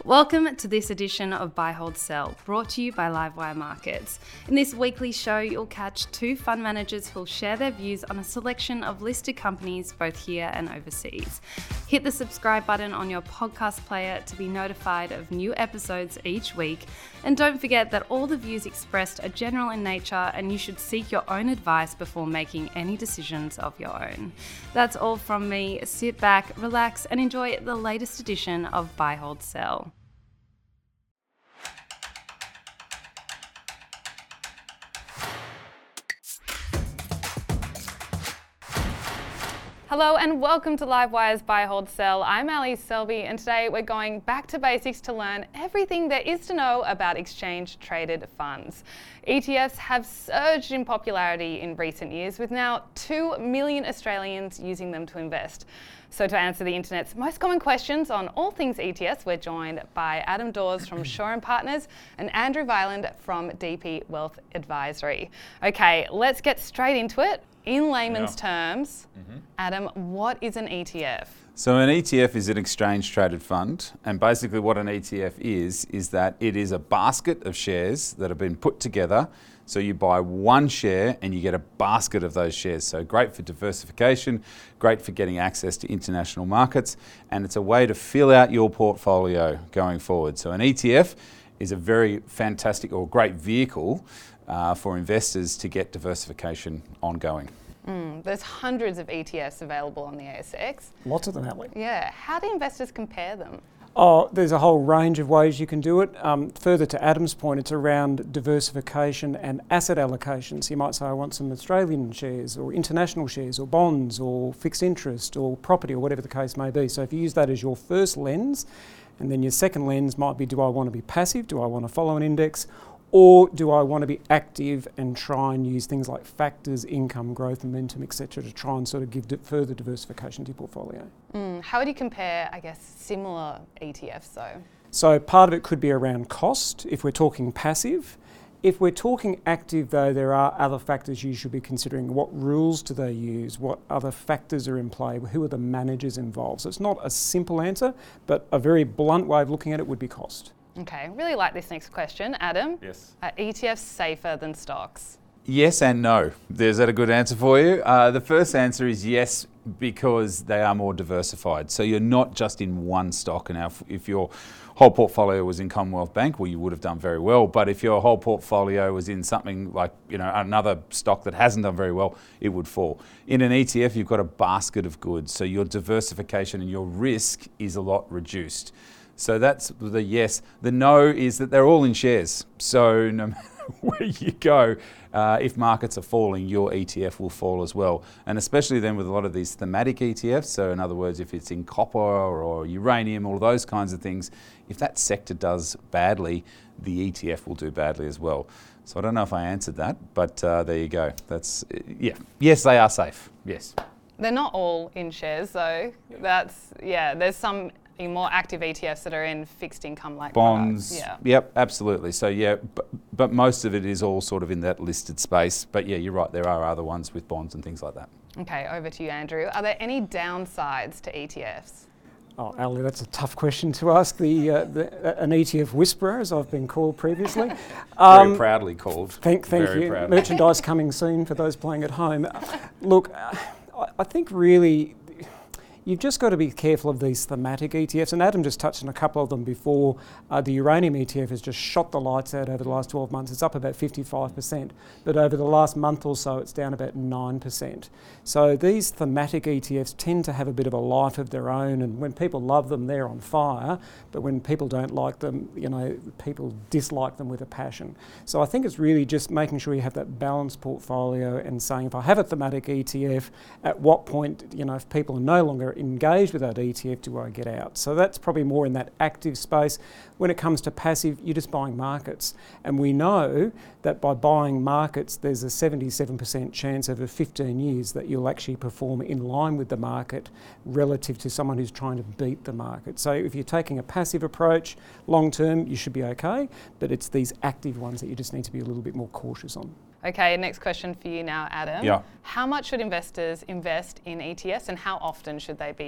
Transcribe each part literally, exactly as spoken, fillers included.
Welcome to this edition of Buy, Hold, Sell, brought to you by Livewire Markets. In this weekly show, you'll catch two fund managers who'll share their views on a selection of listed companies both here and overseas. Hit the subscribe button on your podcast player to be notified of new episodes each week. And don't forget that all the views expressed are general in nature and you should seek your own advice before making any decisions of your own. That's all from me. Sit back, relax, and enjoy the latest edition of Buy, Hold, Sell. Hello and welcome to Livewire's Buy, Hold, Sell. I'm Ali Selby and today we're going back to basics to learn everything there is to know about exchange-traded funds. E T Fs have surged in popularity in recent years with now two million Australians using them to invest. So to answer the internet's most common questions on all things E T Fs, we're joined by Adam Dawes from Shaw and Partners and Andrew Viland from D P Wealth Advisory. Okay, let's get straight into it. In layman's yeah. terms, mm-hmm. Adam, what is an E T F? So an E T F is an exchange-traded fund, and basically what an E T F is, is that it is a basket of shares that have been put together. So you buy one share and you get a basket of those shares. So great for diversification, great for getting access to international markets, and it's a way to fill out your portfolio going forward. So an E T F is a very fantastic or great vehicle Uh, for investors to get diversification ongoing. Mm, there's hundreds of E T Fs available on the A S X. Lots of them, Ali. Yeah. How do investors compare them? Oh, there's a whole range of ways you can do it. Um, further to Adam's point, it's around diversification and asset allocation. So you might say, I want some Australian shares or international shares or bonds or fixed interest or property or whatever the case may be. So if you use that as your first lens, and then your second lens might be, do I want to be passive? Do I want to follow an index? Or do I want to be active and try and use things like factors, income, growth, momentum, et cetera, to try and sort of give di- further diversification to your portfolio? Mm, how would you compare, I guess, similar E T Fs though? So part of it could be around cost, if we're talking passive. If we're talking active though, there are other factors you should be considering. What rules do they use? What other factors are in play? Who are the managers involved? So it's not a simple answer, but a very blunt way of looking at it would be cost. Okay, really like this next question. Adam? Yes. Are E T Fs safer than stocks? Yes and no. Is that a good answer for you? Uh, the first answer is yes, because they are more diversified. So you're not just in one stock. Now, if, if your whole portfolio was in Commonwealth Bank, well, you would have done very well. But if your whole portfolio was in something like, you know, another stock that hasn't done very well, it would fall. In an E T F, you've got a basket of goods. So your diversification and your risk is a lot reduced. So that's the yes. The no is that they're all in shares. So no matter where you go, uh, if markets are falling, your E T F will fall as well. And especially then with a lot of these thematic E T Fs, so in other words, if it's in copper or uranium, all those kinds of things, if that sector does badly, the E T F will do badly as well. So I don't know if I answered that, but uh, there you go. That's, yeah. Yes, they are safe. Yes. They're not all in shares though. That's, yeah, there's some more active E T Fs that are in fixed income like bonds. Yeah. Yep, absolutely. So yeah, but, but most of it is all sort of in that listed space. But yeah, you're right, there are other ones with bonds and things like that. Okay, over to you, Andrew. Are there any downsides to E T Fs? Oh, Ali, that's a tough question to ask the, uh, the uh, an E T F whisperer, as I've been called previously. Um, Very proudly called. Thank, thank Very you. Proudly. Merchandise coming soon for those playing at home. Look, uh, I, I think really you've just got to be careful of these thematic E T Fs, and Adam just touched on a couple of them before. Uh, the uranium E T F has just shot the lights out over the last twelve months. It's up about fifty-five percent, but over the last month or so, it's down about nine percent. So these thematic E T Fs tend to have a bit of a life of their own, and when people love them, they're on fire, but when people don't like them, you know, people dislike them with a passion. So I think it's really just making sure you have that balanced portfolio and saying, if I have a thematic E T F, at what point, you know, if people are no longer engaged with that E T F, do I get out? So that's probably more in that active space. When it comes to passive, you're just buying markets. And we know that by buying markets, there's a seventy-seven percent chance over fifteen years that you'll actually perform in line with the market relative to someone who's trying to beat the market. So if you're taking a passive approach, long term, you should be okay, but it's these active ones that you just need to be a little bit more cautious on. Okay, next question for you now, Adam. Yeah. How much should investors invest in E T Fs and how often should they be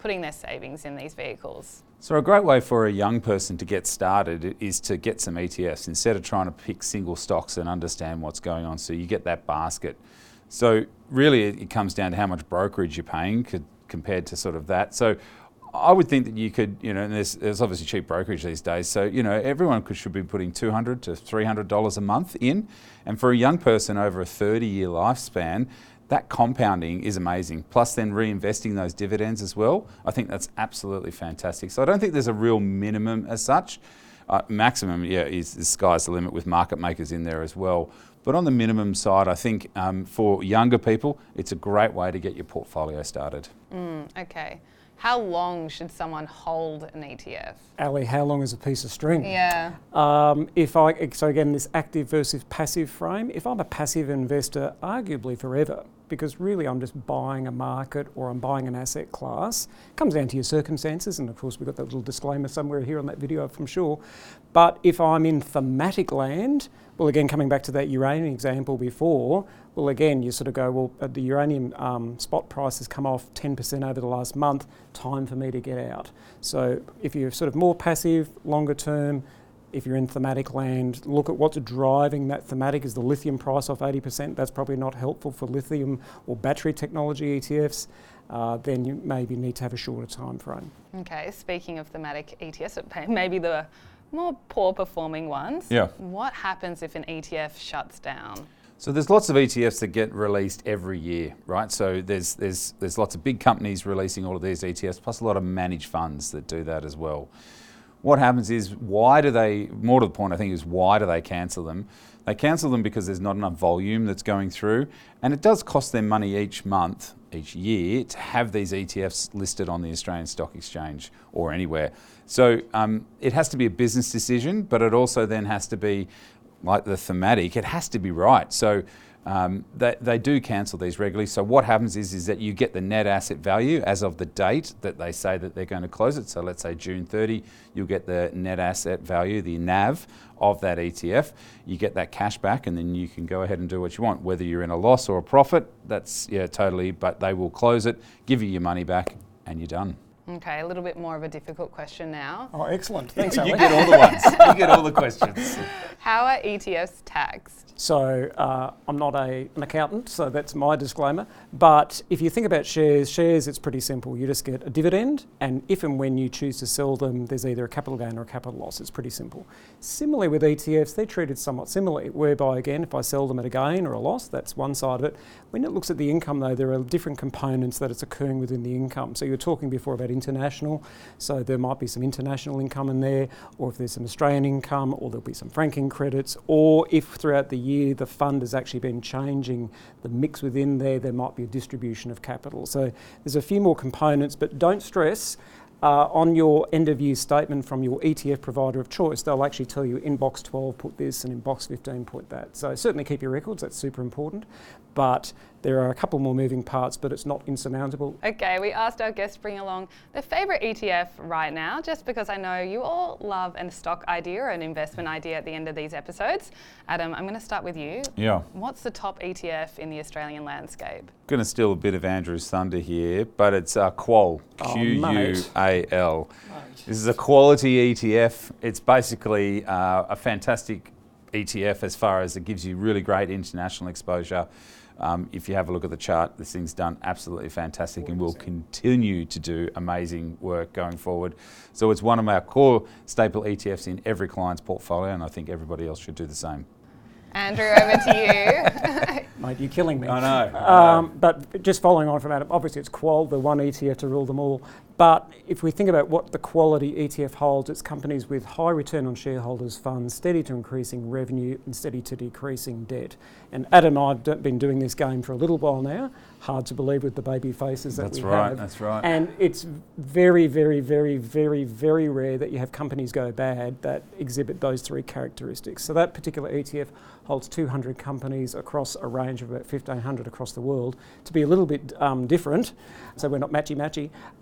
putting their savings in these vehicles? So a great way for a young person to get started is to get some E T Fs instead of trying to pick single stocks and understand what's going on. So you get that basket. So really it comes down to how much brokerage you're paying compared to sort of that. So I would think that you could, you know, and there's, there's obviously cheap brokerage these days, so, you know, everyone could, should be putting two hundred to three hundred dollars a month in. And for a young person over a thirty year lifespan, that compounding is amazing. Plus then reinvesting those dividends as well, I think that's absolutely fantastic. So I don't think there's a real minimum as such. Uh, maximum, yeah, is the sky's the limit with market makers in there as well. But on the minimum side, I think um, for younger people, it's a great way to get your portfolio started. Mm, okay. How long should someone hold an E T F? Ali, how long is a piece of string? Yeah. Um, if I so again this active versus passive frame. If I'm a passive investor, arguably forever, because really I'm just buying a market or I'm buying an asset class. It comes down to your circumstances, and of course we've got that little disclaimer somewhere here on that video, I'm sure. But if I'm in thematic land, well, again, coming back to that uranium example before, well, again, you sort of go, well, uh, the uranium um, spot price has come off ten percent over the last month, time for me to get out. So if you're sort of more passive, longer term, if you're in thematic land, look at what's driving that thematic. Is the lithium price off eighty percent? That's probably not helpful for lithium or battery technology E T Fs. Uh, then you maybe need to have a shorter time frame. Okay, speaking of thematic E T Fs, maybe the more poor performing ones. Yeah. What happens if an E T F shuts down? So there's lots of E T Fs that get released every year, right? So there's there's there's lots of big companies releasing all of these E T Fs, plus a lot of managed funds that do that as well. What happens is, why do they, more to the point I think, is why do they cancel them? They cancel them because there's not enough volume that's going through, and it does cost them money each month, each year, to have these E T Fs listed on the Australian Stock Exchange or anywhere. So um, it has to be a business decision, but it also then has to be, like the thematic, it has to be right. So um, they, they do cancel these regularly. So what happens is, is that you get the net asset value as of the date that they say that they're going to close it. So let's say June thirtieth, you'll get the net asset value, the N A V of that E T F. You get that cash back, and then you can go ahead and do what you want. Whether you're in a loss or a profit, that's, yeah, totally, but they will close it, give you your money back, and you're done. Okay, a little bit more of a difficult question now. Oh, excellent. Thanks, Ali. You get all the ones. You get all the questions. How are E T Fs taxed? So uh, I'm not a, an accountant, so that's my disclaimer. But if you think about shares, shares, it's pretty simple. You just get a dividend, and if and when you choose to sell them, there's either a capital gain or a capital loss. It's pretty simple. Similarly with E T Fs, they're treated somewhat similarly, whereby, again, if I sell them at a gain or a loss, that's one side of it. When it looks at the income, though, there are different components that it's occurring within the income. So you were talking before about international, so there might be some international income in there, or if there's some Australian income, or there'll be some franking credits, or if throughout the year the fund has actually been changing the mix within there, there might be a distribution of capital. So there's a few more components, but don't stress. Uh, on your end of year statement from your E T F provider of choice, they'll actually tell you in box twelve put this and in box fifteen put that. So certainly keep your records, that's super important. But there are a couple more moving parts, but it's not insurmountable. Okay, we asked our guests to bring along their favourite E T F right now, just because I know you all love a stock idea or an investment idea at the end of these episodes. Adam, I'm going to start with you. Yeah. What's the top E T F in the Australian landscape? Going to steal a bit of Andrew's thunder here, but it's uh, Qual, Oh, Q U A L. Mate. This is a quality E T F. It's basically uh, a fantastic E T F as far as it gives you really great international exposure. Um, if you have a look at the chart, this thing's done absolutely fantastic and will continue to do amazing work going forward. So it's one of our core staple E T Fs in every client's portfolio, and I think everybody else should do the same. Andrew, over to you. Mate, you're killing me. I know. Um, but just following on from Adam, obviously it's Qual, the one E T F to rule them all. But if we think about what the quality E T F holds, it's companies with high return on shareholders' funds, steady to increasing revenue and steady to decreasing debt. And Adam and I've been doing this game for a little while now. Hard to believe with the baby faces that That's we right, have. that's right. And it's very, very, very, very, very rare that you have companies go bad that exhibit those three characteristics. So that particular E T F holds two hundred companies across a range of about fifteen hundred across the world. To be a little bit um, different, so we're not matchy-matchy, uh,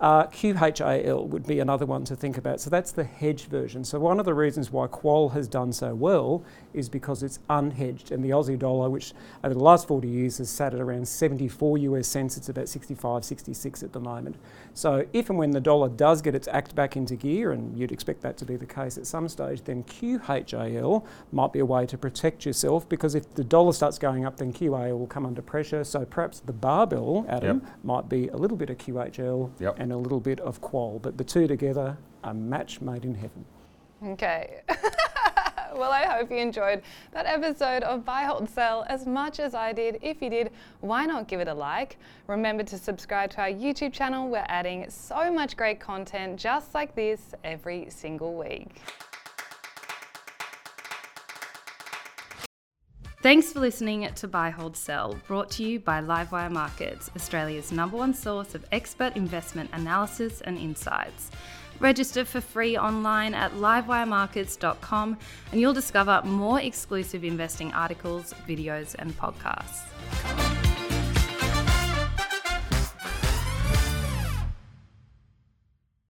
Q H A L would be another one to think about. So that's the hedged version. So one of the reasons why Qual has done so well is because it's unhedged, and the Aussie dollar, which over the last forty years has sat at around seventy-four U S cents, it's about sixty-five, sixty-six at the moment. So if and when the dollar does get its act back into gear, and you'd expect that to be the case at some stage, then Q H A L might be a way to protect yourself, because if the dollar starts going up, then Q A L will come under pressure. So perhaps the barbell, Adam, yep. might be a little bit of Q H L yep. and a little bit of Qual, but the two together, a match made in heaven. Okay. Well, I hope you enjoyed that episode of Buy, Hold, Sell as much as I did. If you did, why not give it a like? Remember to subscribe to our YouTube channel. We're adding so much great content just like this every single week. Thanks for listening to Buy, Hold, Sell, brought to you by Livewire Markets, Australia's number one source of expert investment analysis and insights. Register for free online at livewire markets dot com and you'll discover more exclusive investing articles, videos and podcasts.